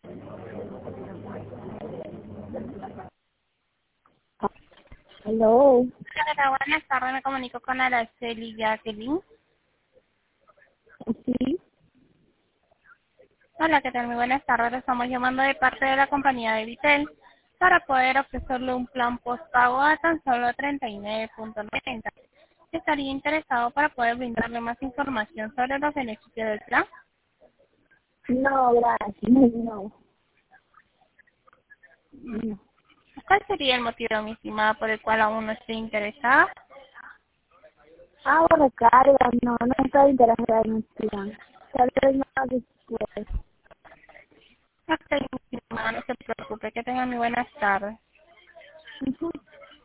Hello. Hola, buenas tardes, me comunico con Araceli Jacqueline. Sí. Hola, ¿qué tal? Muy buenas tardes, le estamos llamando de parte de la compañía de Vitel para poder ofrecerle un plan postpago a tan solo 39.90. ¿Estaría interesado para poder brindarle más información sobre los beneficios del plan? No, gracias. No. No. ¿Cuál sería el motivo, mi estimada, por el cual aún no esté interesada? Hago recarga. No estoy interesada en un plan. Tal vez más después. Ok, mi estimada, no se preocupe, que tenga muy buenas tardes. Ujú.